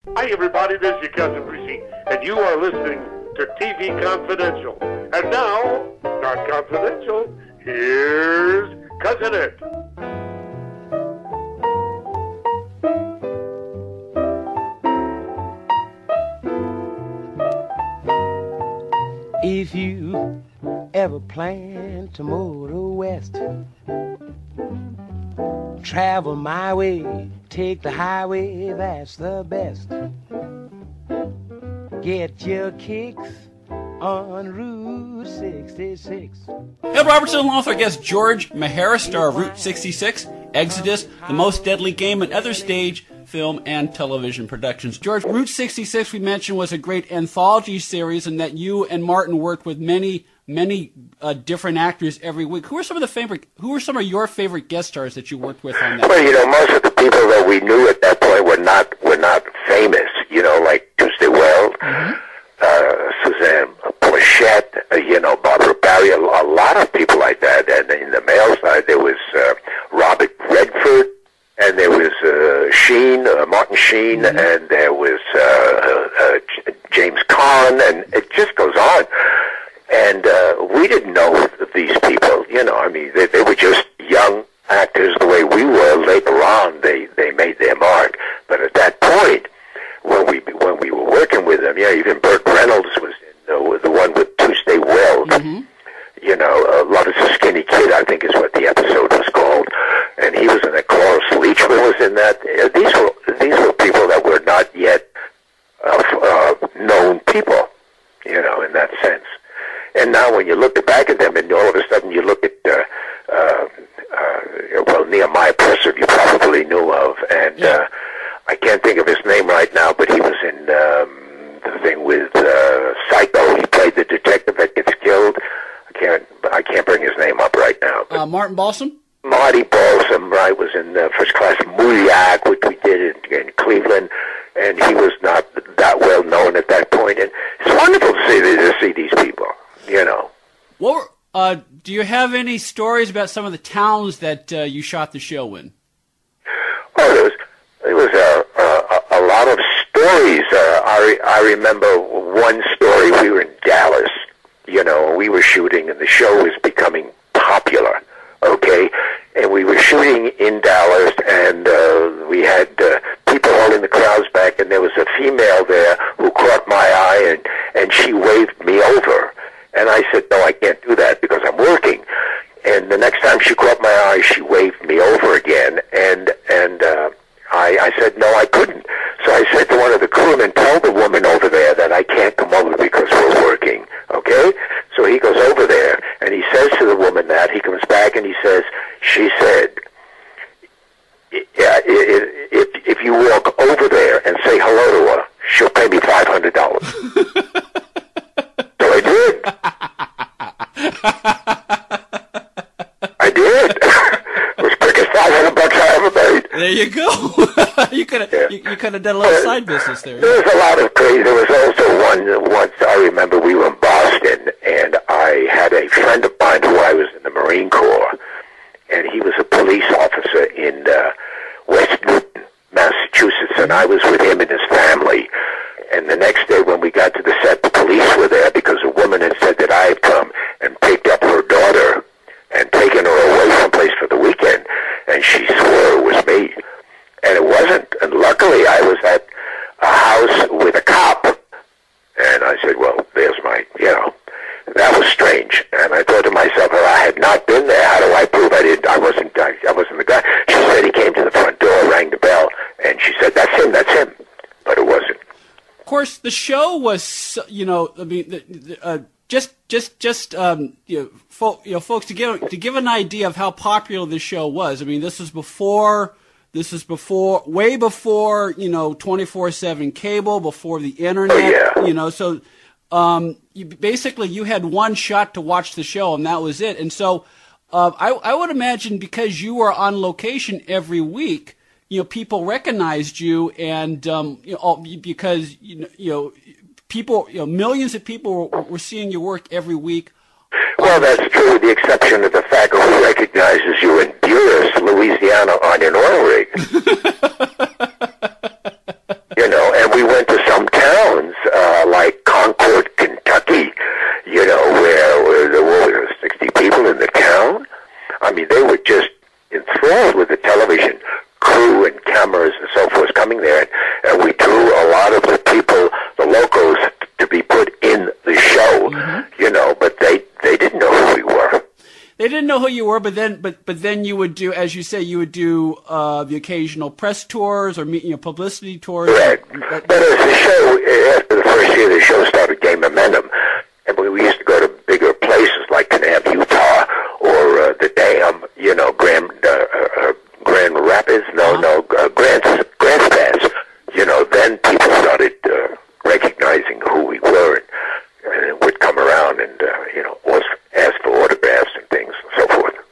Hi, everybody. This is your cousin Brucey, and you are listening to TV Confidential. And now, not confidential, here's Cousin Ed. If you ever plan to motor west, travel my way, take the highway, that's the best. Get your kicks on Route 66. Ed Robertson, along with our guest George Maharis, star of Route 66, Exodus, The Most Deadly Game, and other stage, film, and television productions. George, Route 66, we mentioned, was a great anthology series, and that you and Martin worked with many different actors every week. Who are some of your favorite guest stars that you worked with on that? Well, most of the people that we knew at that point were not famous. Like Tuesday Weld, Suzanne Plachette, Barbara Barry, a lot of people like that. And in the male side, there was Robert Redford, and there was Martin Sheen, and there was James Caan, and it just goes on. And we didn't know these people, they were just young actors the way we were. Later on, they made their mark. But at that point, when we were working with them, even Burt Reynolds was in the one with Tuesday Weld. Mm-hmm. Love is a Skinny Kid, I think is what the episode was called. And he was in it. Cloris Leachman was in that. These were people that were not yet known people, in that sense. And now when you look back at them, and all of a sudden you look at, Nehemiah Presser, you probably knew of, and I can't think of his name right now, but he was in the thing with Psycho. He played the detective that gets killed. I can't bring his name up right now. Martin Balsam? Marty Balsam, right, was in First Class Mouliac, which we did in Cleveland, and he was not that well known at that point. And it's wonderful to see these people. Do you have any stories about some of the towns that you shot the show in? Oh, there was a lot of stories. I remember one story. We were in Dallas, we were shooting, and the show was becoming popular, okay? And we were shooting in Dallas, and we had people holding the crowds back, and there was a female there who caught my eye, and she waved me over. And I said, no, I can't do that because I'm working. And the next time she caught my eye, she waved me over again. And I said, no, I couldn't. So I said to one of the crewmen, tell the woman over there that I can't come over because we're working, okay? So he goes over there, and he says to the woman that. He comes back, and he says, she said, if you walk over there and say hello to her, she'll pay me $500. I did. It was quick as $500 I ever made. There you go. you could have done a little side business there. There was a lot of crazy. There was also once I remember we were in Boston, and I had a friend of mine who I was in the Marine Corps, and he was a police officer in West Newton, Massachusetts, and I was with him and his family. And the next day when we got to the set, the police were there because a woman had said that I had come and picked up her daughter and taken her away someplace for the weekend. And she swore it was me. And it wasn't. And luckily I was at a house with a cop. And I said, well, there's my, that was strange. And I thought to myself, if I had not been there, how do I prove I wasn't the guy? She said he came to the front door, rang the bell, and she said, that's him. But it wasn't. Of course, the show was, folks, to give an idea of how popular the show was. I mean, this is way before 24/7 cable, before the internet. Oh, yeah. So you had one shot to watch the show, and that was it. And so, I would imagine because you were on location every week, people recognized you, and because people, millions of people were seeing your work every week. Well, that's true, with the exception of the fact that who recognizes you in Buras, Louisiana, on an oil rig. And we went to some towns, like Concord, Kentucky, where there were 60 people in the town. I mean, they were just enthralled with the television crew and cameras and so forth coming there. And we drew a lot of the people, the locals, to be put in the show, but they didn't know who we were. They didn't know who you were, but then you would do, as you say, you would do the occasional press tours or publicity tours. Right. But as the show, after the first year, the show started gaining momentum, and we used to go to bigger places like Kanab, Utah, or the Dam, Grand Rapids, Grants Pass. Then people started recognizing who we were, and would come around and ask for autographs and things and so forth.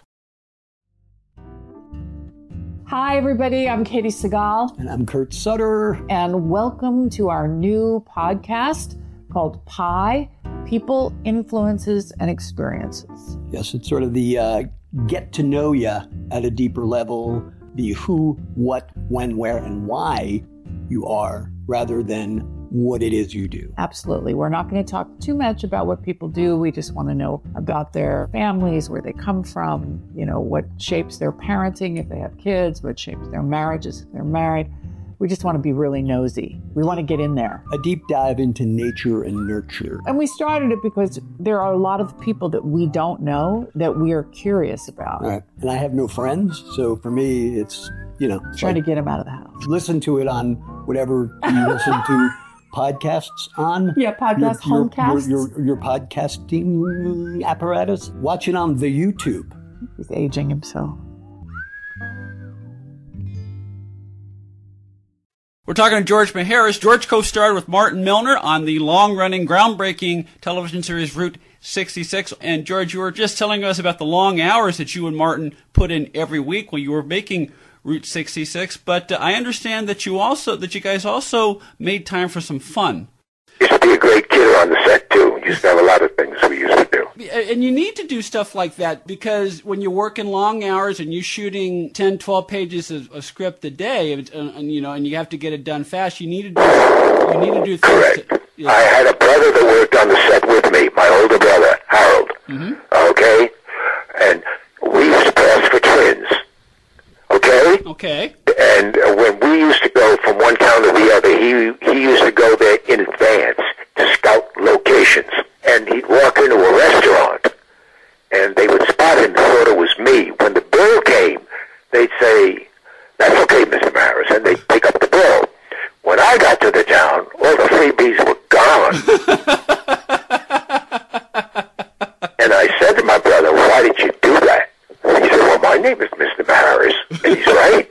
Hi, everybody. I'm Katie Segal. And I'm Kurt Sutter. And welcome to our new podcast called PIE, People, Influences, and Experiences. Yes, it's sort of the get to know you at a deeper level, the who, what, when, where, and why you are, rather than what it is you do. Absolutely. We're not going to talk too much about what people do. We just want to know about their families, where they come from, what shapes their parenting if they have kids, what shapes their marriages if they're married. We just want to be really nosy. We want to get in there. A deep dive into nature and nurture. And we started it because there are a lot of people that we don't know that we are curious about. Right. And I have no friends, so for me, it's, trying to get them out of the house. Listen to it on whatever you listen to podcasts on. Yeah, homecasts. Your podcasting apparatus. Watch it on the YouTube. He's aging himself. We're talking to George Maharis. George co-starred with Martin Milner on the long-running, groundbreaking television series Route 66. And George, you were just telling us about the long hours that you and Martin put in every week when you were making Route 66. But I understand that you guys also made time for some fun. Used to be a great kidder on the set too. Used to have a lot of things we used to do. And you need to do stuff like that because when you're working long hours and you're shooting 10, 12 pages of script a day, and you have to get it done fast, you need to do things. Correct. I had a brother that worked on the set with me, my older brother, Harold. Okay? And we used to pass for twins. Okay? Okay. And when we used to go from one town to the other, he used to go there in advance to scout locations. And he'd walk into a restaurant, and they would spot him and thought it was me. When the bill came, they'd say, "That's okay, Mr. Maharis," and they'd pick up the bill. When I got to the town, all the freebies were gone. And I said to my brother, "Why did you do that?" He said, "Well, my name is Mr. Maharis," and he's right.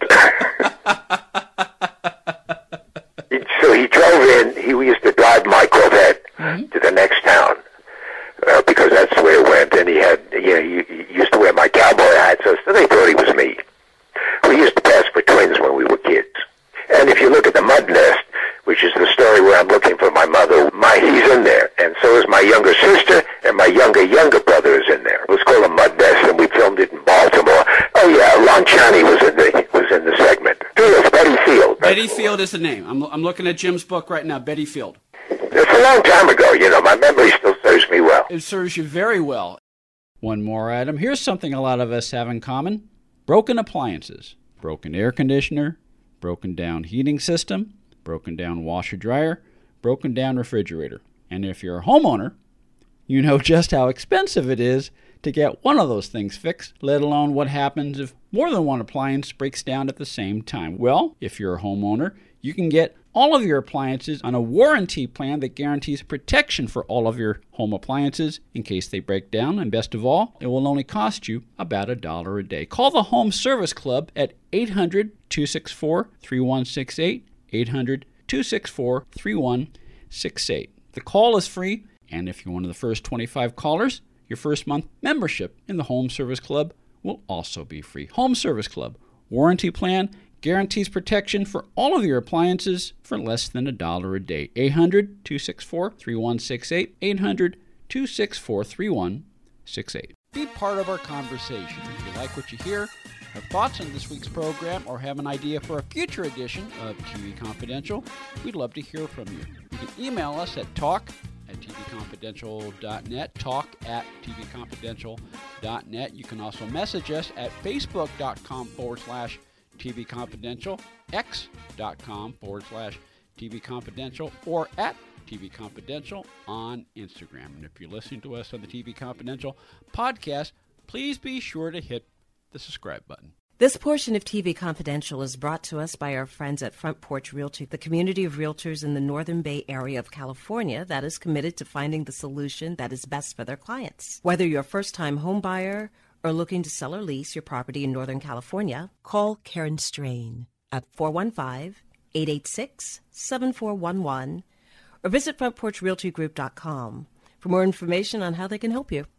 So he drove in. He used to drive my Corvette to the next town. Because that's the way it went, and he used to wear my cowboy hat, so they thought he was me. We used to pass for twins when we were kids. And if you look at the Mud Nest, which is the story where I'm looking for my mother, he's in there, and so is my younger sister, and my younger brother is in there. It was called a Mud Nest, and we filmed it in Baltimore. Oh yeah, Lon Chaney was in the segment. Yes, Betty Field. Betty Field is the name. I'm looking at Jim's book right now, Betty Field. It's a long time ago, my memory still serves me well. It serves you very well. One more item. Here's something a lot of us have in common. Broken appliances. Broken air conditioner, broken down heating system, broken down washer dryer, broken down refrigerator. And if you're a homeowner, you know just how expensive it is to get one of those things fixed, let alone what happens if more than one appliance breaks down at the same time. Well, if you're a homeowner, you can get all of your appliances on a warranty plan that guarantees protection for all of your home appliances in case they break down. And best of all, it will only cost you about $1 a day. Call the Home Service Club at 800-264-3168, 800-264-3168. The call is free, and if you're one of the first 25 callers, your first month membership in the Home Service Club will also be free. Home Service Club, warranty plan, guarantees protection for all of your appliances for less than $1 a day. 800-264-3168, 800-264-3168. Be part of our conversation. If you like what you hear, Have thoughts on this week's program or have an idea for a future edition of TV Confidential? We'd love to hear from you. You can email us at talk@tvconfidential.net, talk@tvconfidential.net. You can also message us at facebook.com/TV Confidential, x.com/TV Confidential, or at TV Confidential on Instagram. And if you're listening to us on the TV Confidential podcast, please be sure to hit the subscribe button. This portion of TV Confidential is brought to us by our friends at Front Porch Realty, the community of realtors in the Northern Bay area of California that is committed to finding the solution that is best for their clients. Whether you're a first-time home buyer or looking to sell or lease your property in Northern California, call Karen Strain at 415-886-7411 or visit frontporchrealtygroup.com for more information on how they can help you.